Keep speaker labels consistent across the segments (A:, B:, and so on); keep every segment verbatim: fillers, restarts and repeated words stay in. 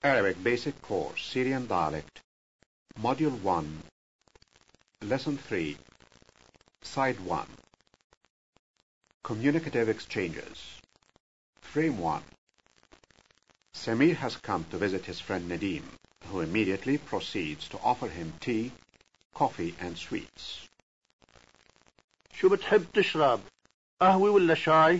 A: Arabic Basic Course, Syrian Dialect, Module one, Lesson three, Side one. Communicative Exchanges. Frame one. Samir has come to visit his friend Nadim, who immediately proceeds to offer him tea, coffee and sweets.
B: شو بتحب تشرب؟ قهوة ولا شاي؟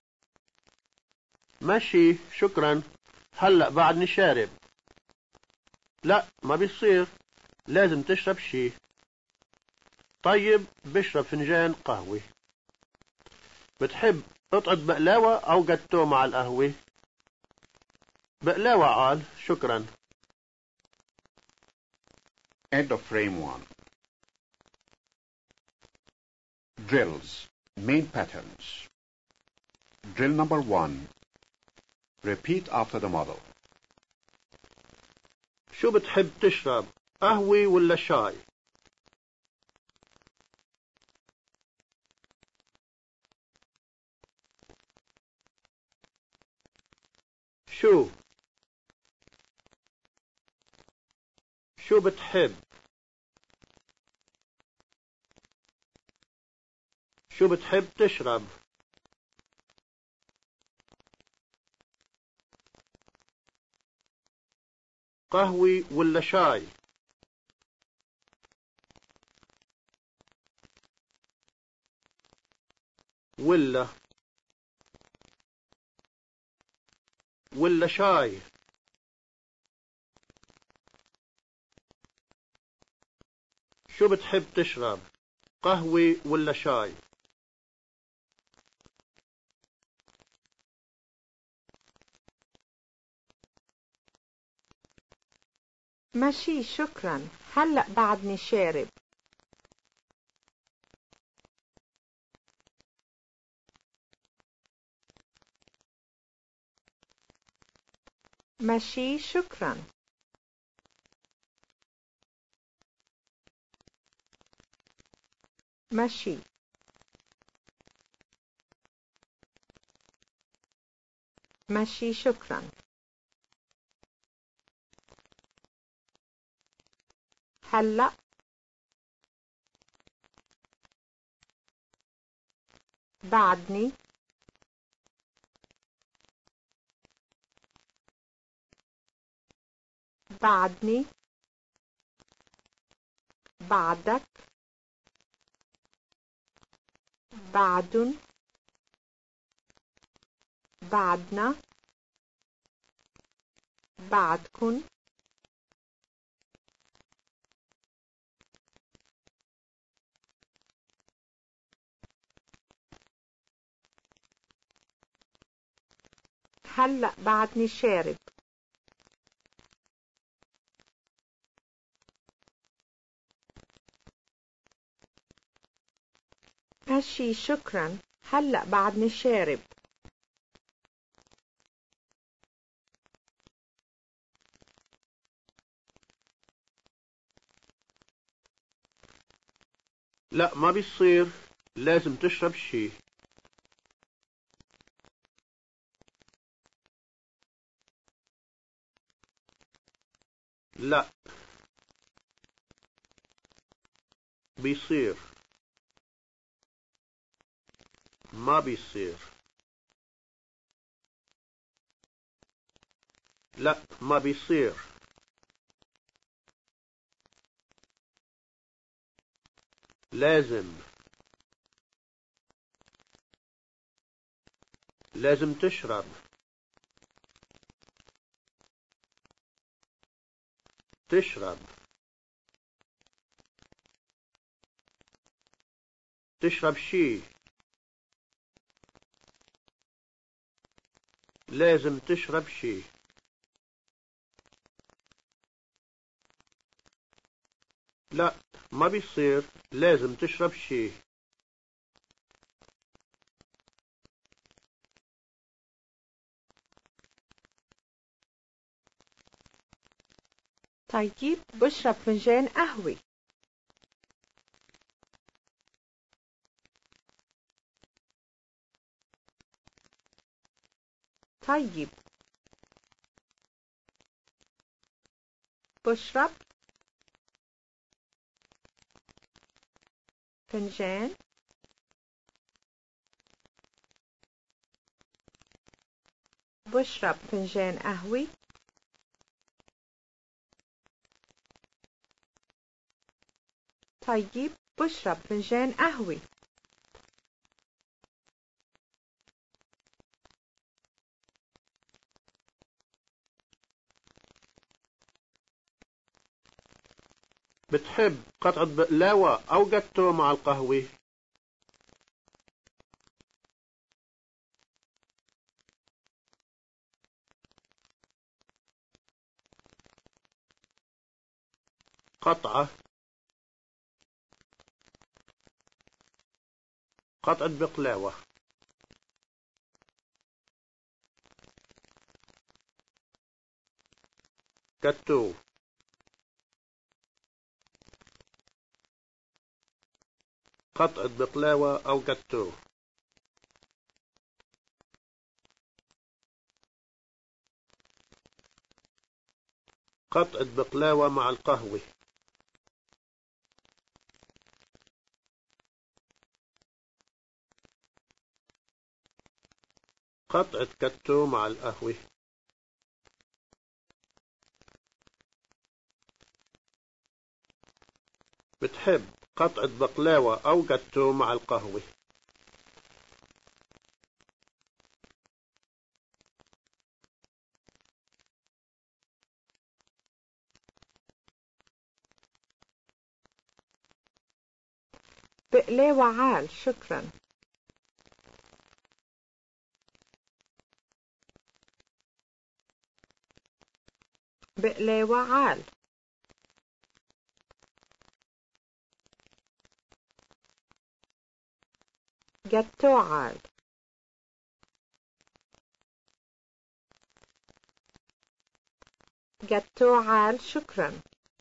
B: ماشي شكرا، هلأ بعدني شارب. لا ما بيصير، لازم تشرب شي. طيب بشرب فنجان قهوة. بتحب قطعة بقلاوة أو جاتو مع القهوة؟ بقلاوة قال، شكرا.
A: End of frame one. Drills. Main patterns. Drill number one. Repeat after the model.
B: شو بتحب تشرب؟ قهوة ولا شاي؟ شو شو بتحب؟ شو بتحب تشرب؟ قهوة ولا شاي؟ ولا ولا شاي؟ شو بتحب تشرب؟ قهوة ولا شاي؟
C: ماشي شكرا، هلأ بعدني شارب. ماشي شكرا. ماشي. ماشي شكرا. هلأ. بعدني. بعدني. بعدك. بعدن. بعدنا. بعدكن. هلأ بعدني شارب. ماشي شكرا، هلأ بعدني شارب.
B: لا ما بيصير، لازم تشرب شي. لا بيصير. ما بيصير. لا ما بيصير. لازم. لازم تشرب. تشرب. تشرب شي. لازم تشرب شي. لا ما بيصير، لازم تشرب شي.
C: طيب بشرب فنجان قهوة. طيب. بشرب فنجان بشرب فنجان قهوة طيب بشرب فنجان قهوة
B: بتحب قطعة بقلاوة أو جاتو مع القهوة؟ قطعة قطعة بقلاوة جاتو قطعة بقلاوة أو جاتو قطعة بقلاوة مع القهوة قطعة جاتو مع القهوة بتحب قطعة بقلاوة أو جاتو مع القهوة؟
C: بقلاوة عال شكرا بقلاوة عال جاتو عال جاتو عال شكرا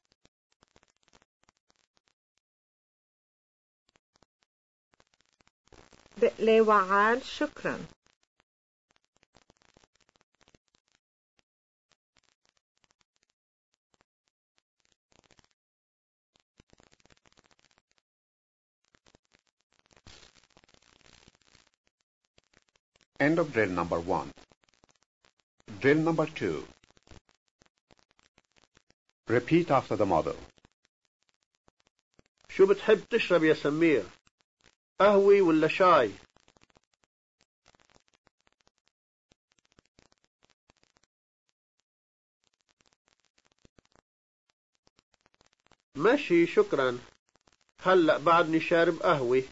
C: بقلاوة عال شكرا
A: End of drill number one. Drill number two. Repeat after the model.
B: شو بتحب تشرب يا سمير؟ قهوة ولا شاي؟ ماشي شكرا هلأ بعدني شارب قهوة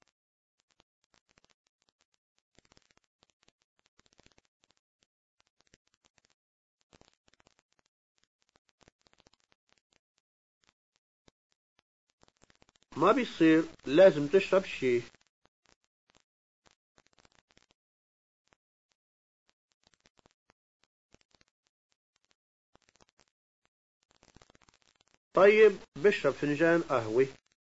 B: ما بيصير لازم تشرب شي طيب بشرب فنجان قهوة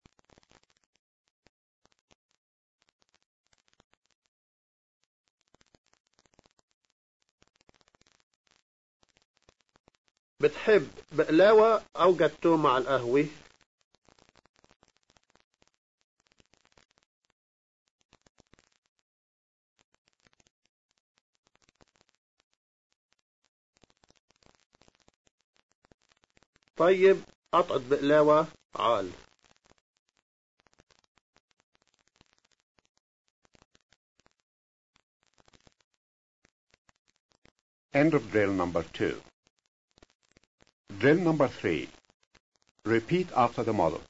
B: بتحب بقلاوة أو جاتو مع القهوة؟ طيب قطعة بقلاوة عال
A: End of drill number two. Drill number three. Repeat after the model.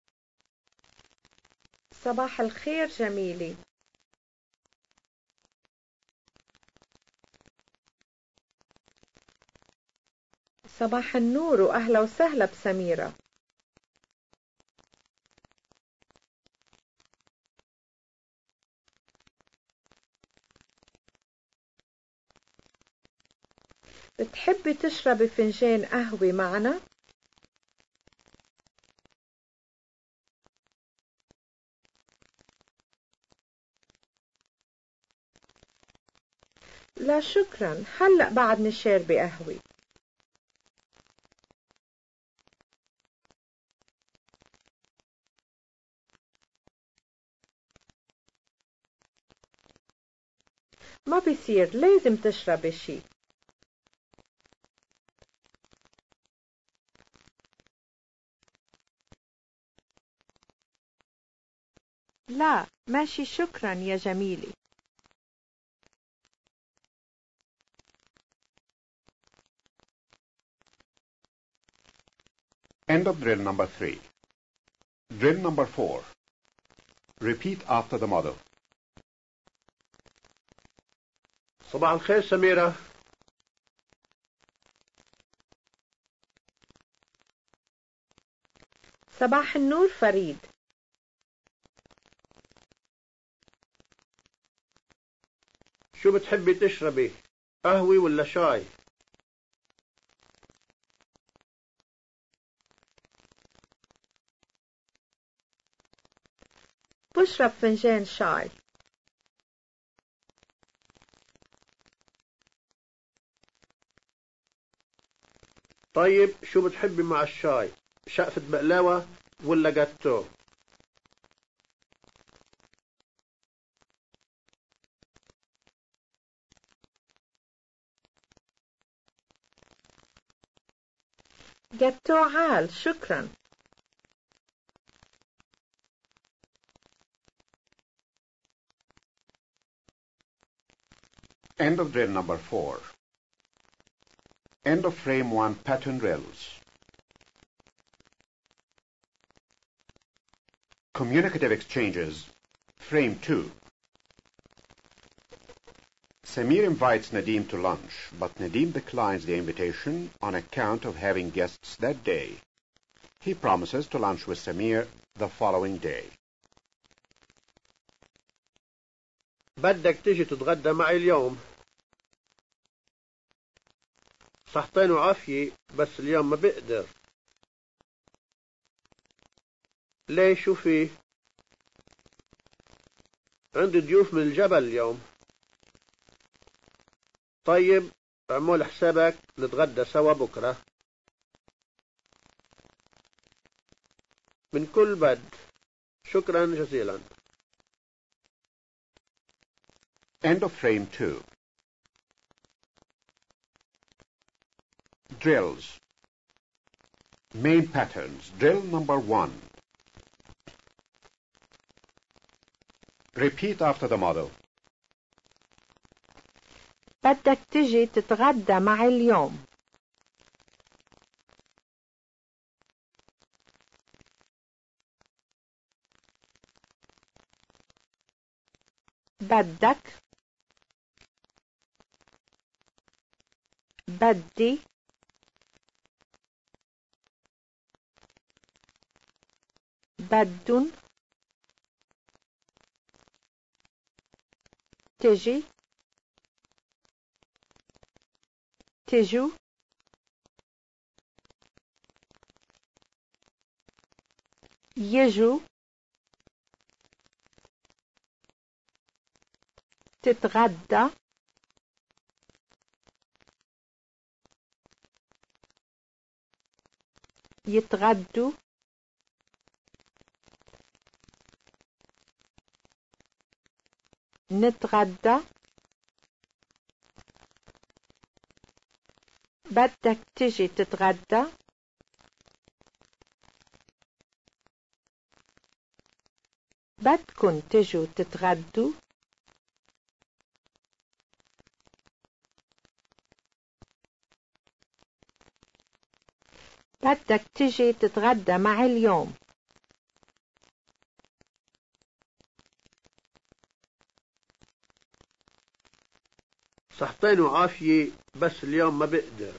C: صباح الخير جميلي صباح النور وأهلا وسهلا بسميرة بتحبي تشربي فنجان قهوة معنا؟ لا شكرا هلأ بعدني شاربة قهوة ما بيصير، لازم تشربي شي. لا ماشي شكرا يا جميلي.
A: End of drill number three. Drill number four. Repeat after the model.
B: صباح الخير سميرة.
C: صباح النور فريد.
B: شو بتحبي تشربي، قهوة ولا شاي؟
C: بشرب فنجان شاي.
B: طيب شو بتحبي مع الشاي، شقفة بقلاوة ولا جاتو؟
C: جاتو عال شكرا.
A: End of drill number four. End of frame one pattern drills. Communicative exchanges. Frame two. Samir invites Nadeem to lunch, but Nadeem declines the invitation on account of having guests that day. He promises to lunch with Samir the following day.
B: بدك تيجي تتغدى معي اليوم. صحتين وعافية، بس اليوم ما بقدر. ليه شو في؟ عندي ضيوف من الجبل اليوم. طيب اعمل حسابك نتغدى سوا بكرة. من كل بد، شكرا جزيلا.
A: End of frame two. Drills. Main patterns. Drill number one. Repeat after the model.
C: بدك تجي تتغدى معي اليوم. بدك. بدي. بدن. تجي. تجو. يجو. تتغدى. يتغدوا. نتغدى. بدك تجي تتغدى. بدكن تجوا تتغدوا. بدك تجي تتغدى معي اليوم.
B: صحتين وعافية، بس اليوم ما بقدر.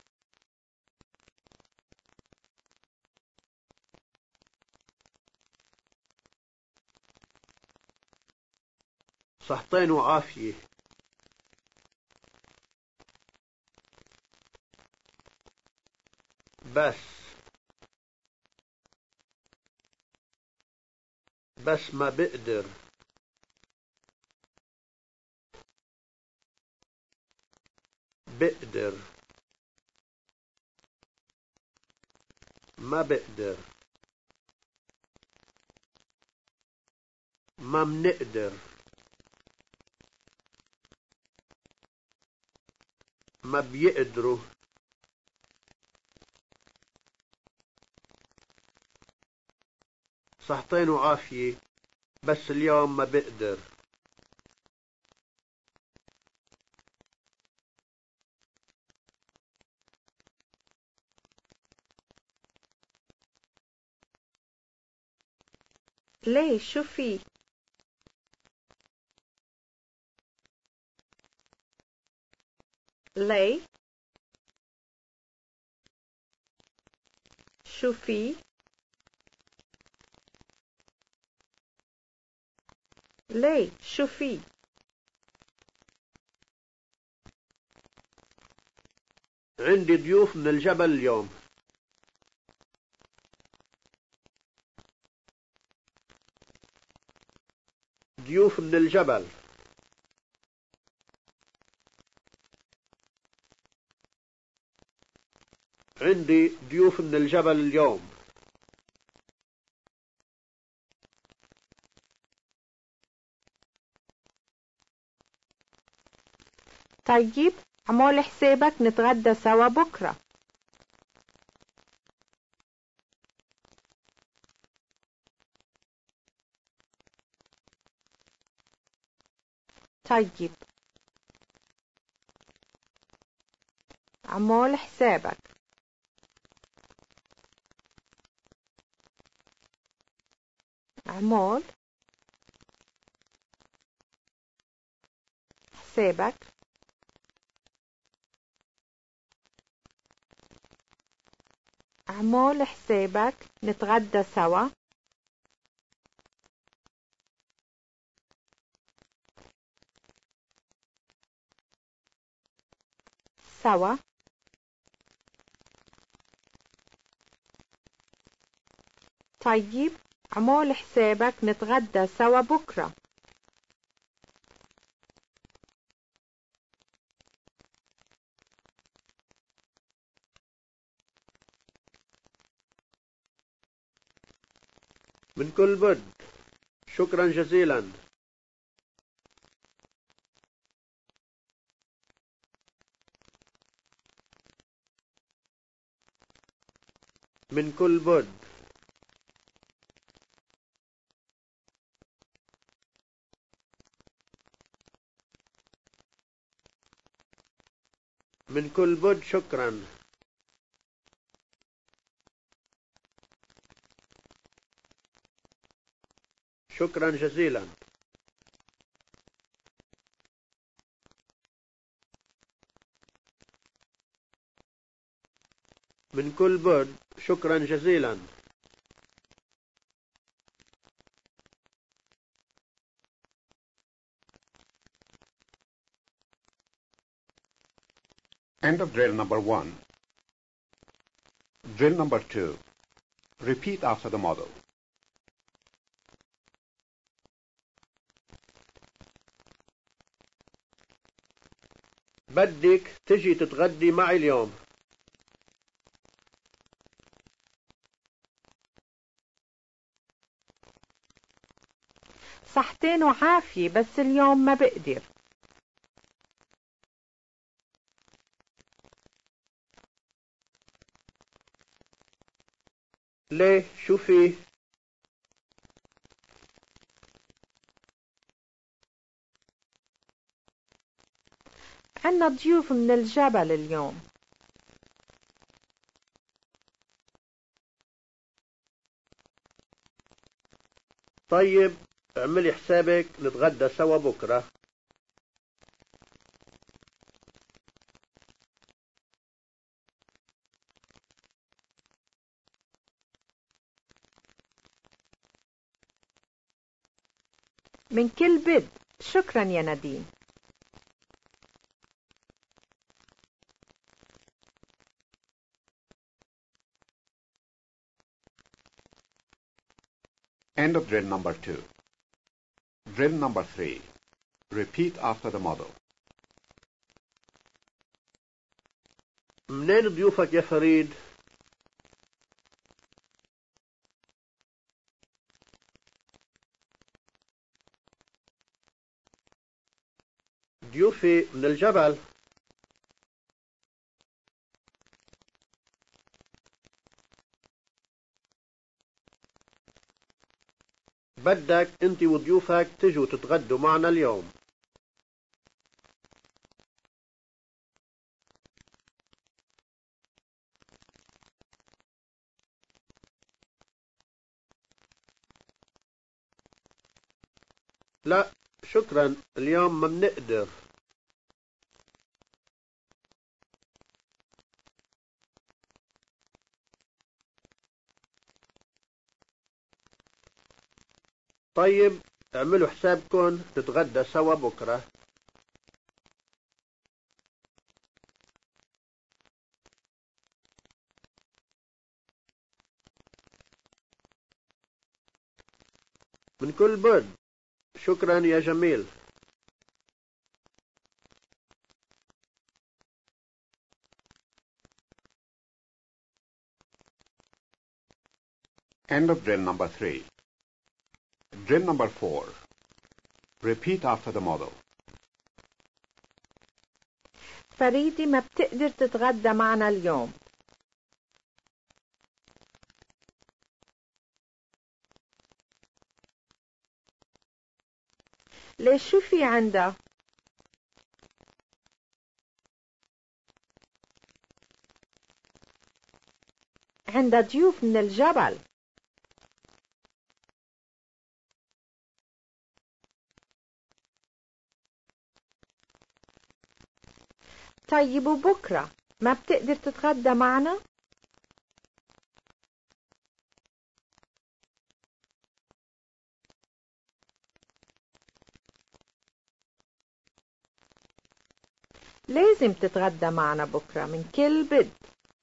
B: صحتين وعافية. بس بس ما بقدر. بقدر. ما بقدر. ما منقدر. ما بيقدروا. صحتين وعافية بس اليوم ما بقدر.
C: ليه شو في؟ ليه شو في؟ ليه شو في؟
B: عندي ضيوف من الجبل اليوم. ضيوف من الجبل. عندي ضيوف من الجبل اليوم.
C: طيب عمول حسابك نتغدى سوا بكرة. طيب عمول حسابك. عمول حسابك. عمول حسابك نتغدى سوا. سوا. طيب عمول حسابك نتغدى سوا بكرة.
B: من كل بد. شكرا جزيلا. من كل بد. من كل بد شكرا. شكرا جزيلا. من كل بد شكرا جزيلا.
A: End of drill number one. Drill number two. Repeat after the model.
B: بدك تجي تتغدي معي اليوم.
C: صحتين وعافية بس اليوم ما بقدر.
B: ليه شو في؟
C: عنا ضيوف من الجبل اليوم.
B: طيب اعملي حسابك نتغدى سوا بكرة.
C: من كل بد. شكرا يا نديم.
A: End of drill number two. Drill number three. Repeat after the model.
B: منين ضيوفك يا فريد؟ ضيوفي من الجبل. بدك انت وضيوفك تجوا تتغدوا معنا اليوم. لا شكرا، اليوم ما بنقدر. طيب اعملوا حسابكم تتغدى سوا بكرة. من كل بد. شكرا يا جميل.
A: End of drill number three. Drill number four. Repeat after the model.
C: فريدي ما بتقدر تتغدى معنا اليوم. ليش شو في عندها؟ عندها ضيوف من الجبل. طيب وبكرة ما بتقدر تتغدى معنا؟ لازم تتغدى معنا بكرة من كل بد.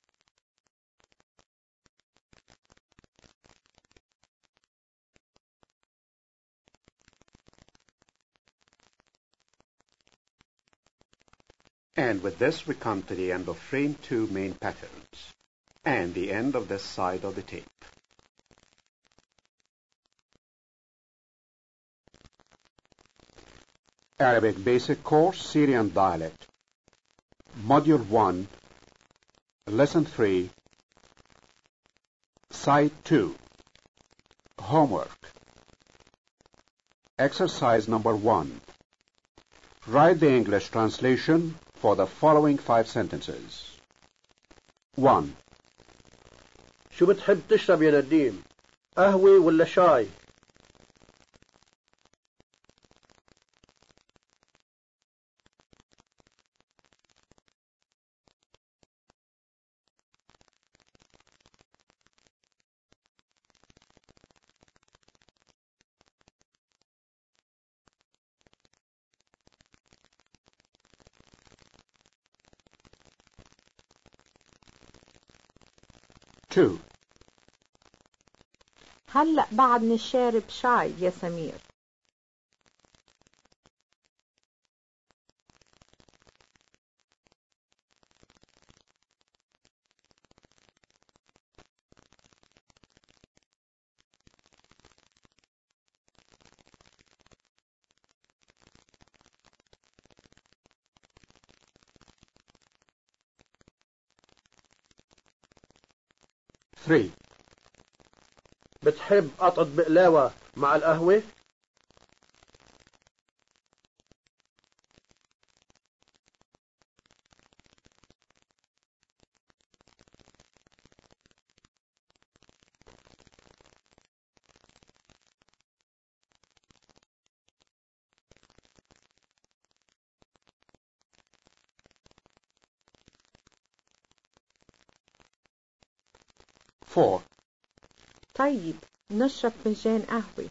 A: And with this we come to the end of frame two main patterns and the end of this side of the tape. Arabic Basic Course, Syrian Dialect, Module one, Lesson three, Side two, Homework. Exercise number one. Write the English translation for the following five sentences. one.
B: شو بتحب تشرب يا نديم؟ قهوة ولا شاي؟
A: two.
C: هلأ بعدني شارب شاي يا سمير.
A: three.
B: بتحب قطعة بقلاوة مع القهوة؟
A: four.
C: طيب نشرب فنجان قهوة.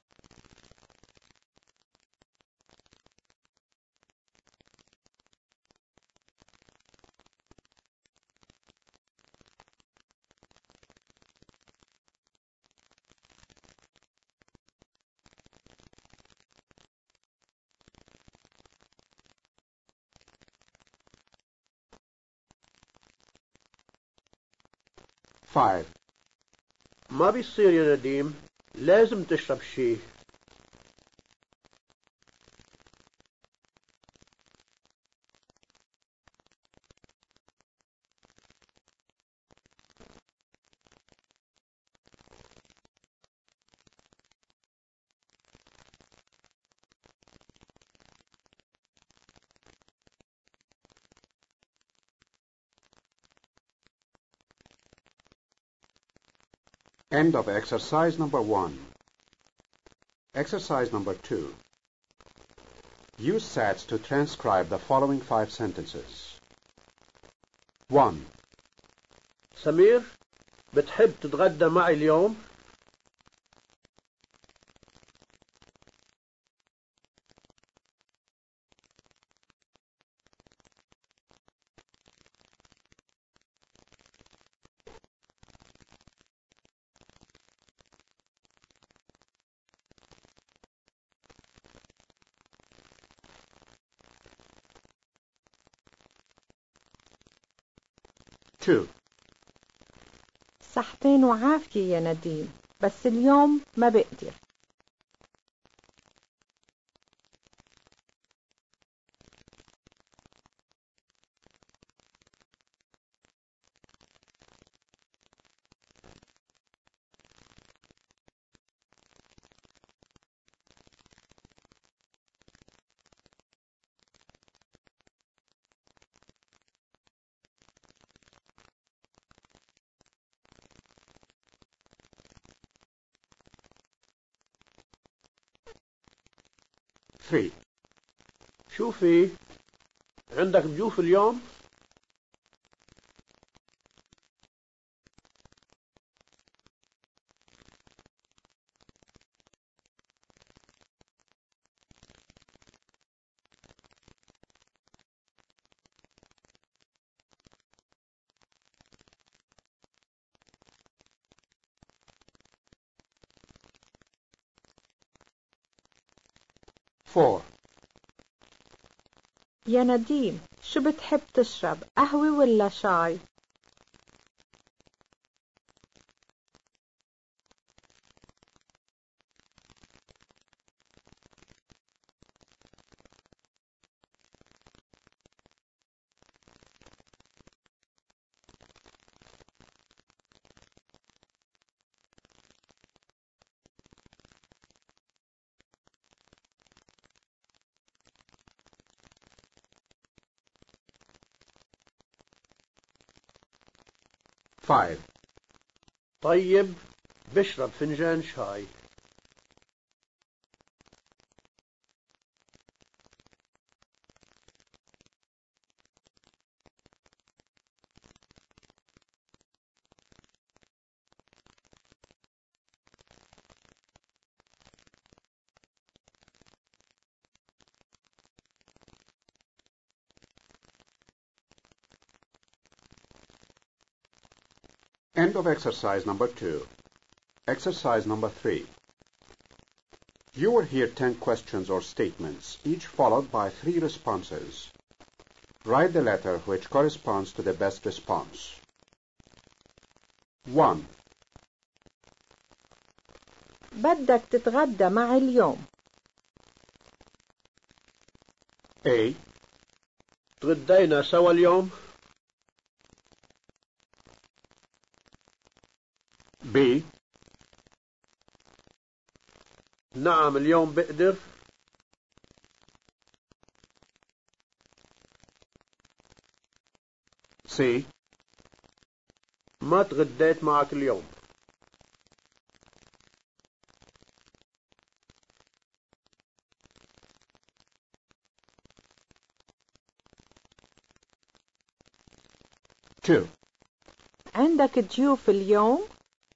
A: five.
B: ما بيصير يا نديم، لازم تشرب شي.
A: End of exercise number one. Exercise number two. Use sets to transcribe the following five sentences. one.
B: سمير بتحب تتغدى معي اليوم؟
A: two.
C: صحتين وعافية يا نديم، بس اليوم ما بقدر.
A: three.
B: شوفي، عندك ضيوف اليوم؟
A: four.
C: يا نديم، شو بتحب تشرب، قهوة ولا شاي؟
A: five.
B: طيب بشرب فنجان شاي.
A: End of exercise number two. Exercise number three. You will hear ten questions or statements, each followed by three responses. Write the letter which corresponds to the best response. one.
C: بدك تتغدى معي اليوم.
A: A.
B: تغدينا سوا اليوم؟
A: B.
B: نعم اليوم بقدر.
A: C.
B: ما تغديت معك اليوم.
A: two.
C: عندك ضيوف اليوم؟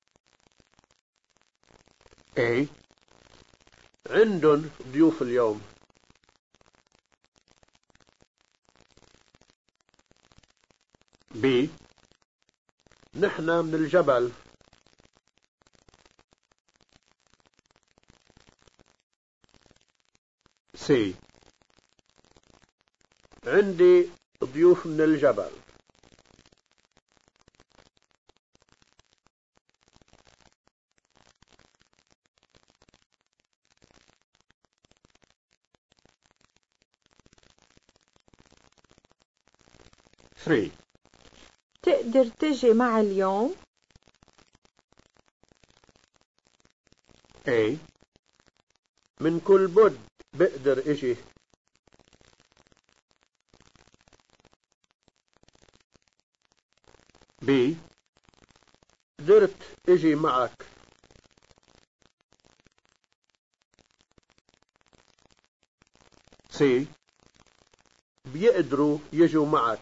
A: A.
B: عندن ضيوف اليوم.
A: B.
B: نحن من الجبل.
A: C.
B: عندي ضيوف من الجبل.
A: three.
C: تقدر تجي معي اليوم؟
A: A.
B: من كل بد بقدر اجي.
A: B.
B: قدرت اجي معك.
A: سي.
B: بيقدروا يجوا معك.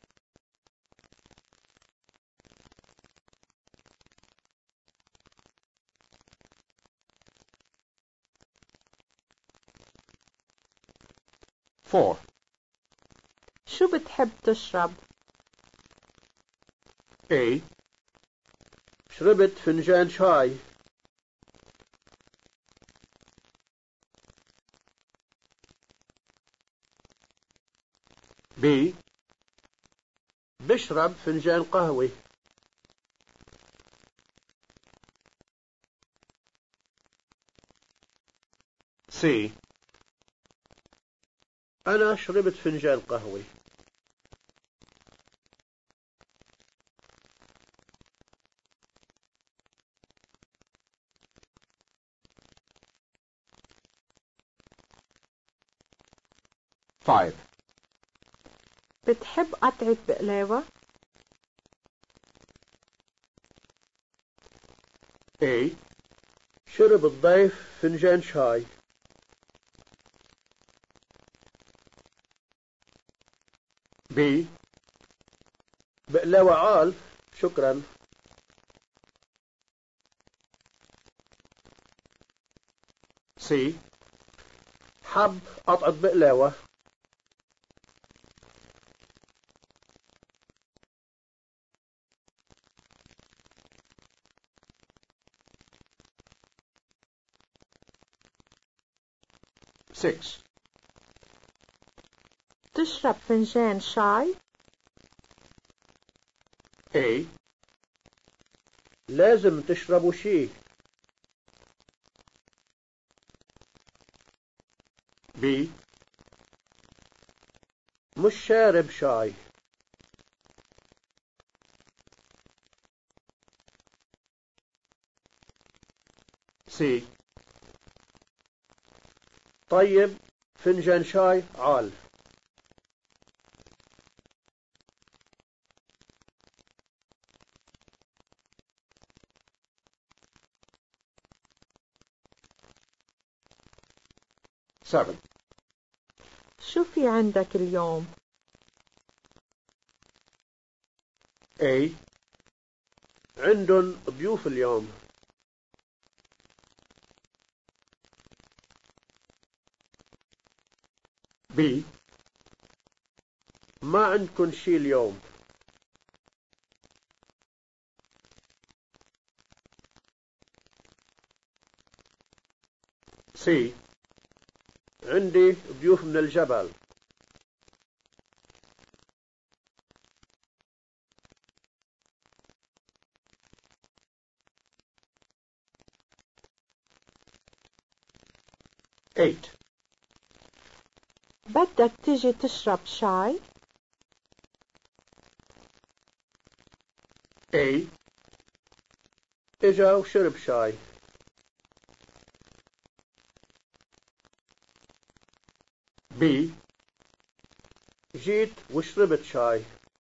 A: فور.
C: شو بتحب تشرب؟
A: A.
B: شربت فنجان شاي.
A: B.
B: بشرب فنجان قهوة.
A: C.
B: أنا شربت فنجان قهوة.
A: Five.
C: بتحب قطعة بقلاوة؟
A: A.
B: شرب الضيف فنجان شاي.
A: B.
B: بقلاوة عال شكرا.
A: C.
B: حب قطعة بقلاوة.
A: Six.
C: تشرب فنجان شاي؟
A: A.
B: لازم تشربوا شي.
A: B.
B: مش شارب شاي.
A: C.
B: طيب فنجان شاي عال.
A: Seven.
C: شو في عندك اليوم؟
A: A.
B: عندن ضيوف اليوم.
A: B.
B: ما عندكن شي اليوم.
A: C.
B: عندي ضيوف من الجبل.
A: Eight.
C: بدك تيجي تشرب شاي؟
A: A.
B: اجا وشرب شاي.
A: B.
B: جيت وشربت شاي.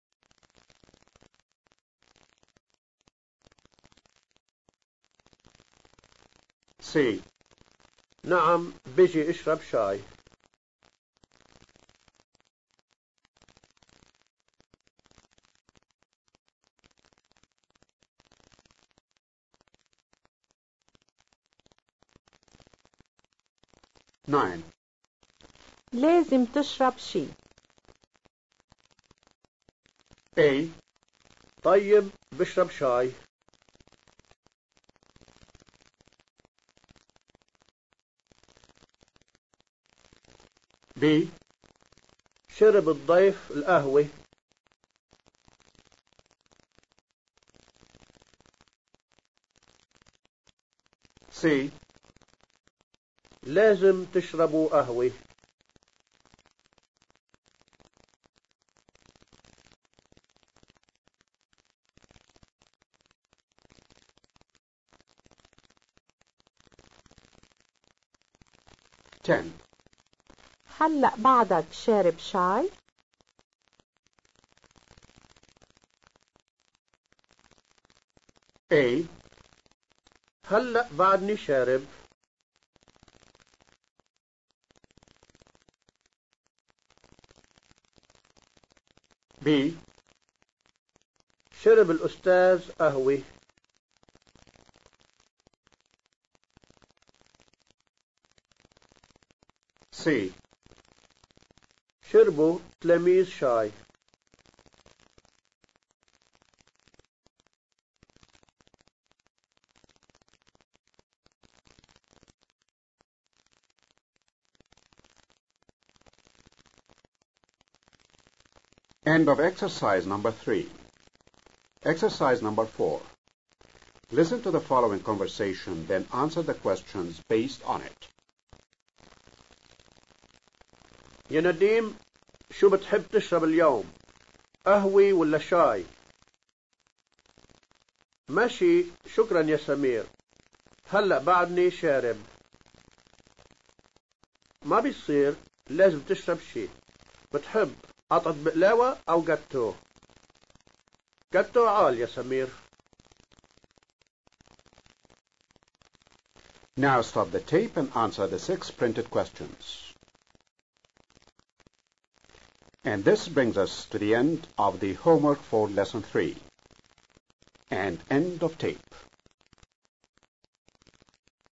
A: C.
B: نعم بيجي اشرب شاي.
A: Nine.
C: لازم تشرب شي.
A: A.
B: طيب بشرب شاي.
A: B.
B: شرب الضيف القهوة.
A: C.
B: لازم تشربوا قهوة.
A: Ten.
C: هلأ بعدك شارب شاي؟
B: A. هلأ بعدني شارب. B. شرب الأستاذ قهوة.
A: C.
B: شربوا تلاميذ شاي.
A: End of exercise number three. Exercise number four. Listen to the following conversation, then answer the questions based on it.
B: يا نديم، شو بتحب تشرب اليوم؟ قهوة ولا شاي؟ ماشي، شكرا يا سمير، هلأ بعدني شارب. ما بيصير، لازم تشرب شي. بتحب قطعة بقلاوة أو جاتو؟ جاتو عال يا سمير.
A: Now stop the tape and answer the six printed questions. And this brings us to the end of the homework for lesson three. And end of tape.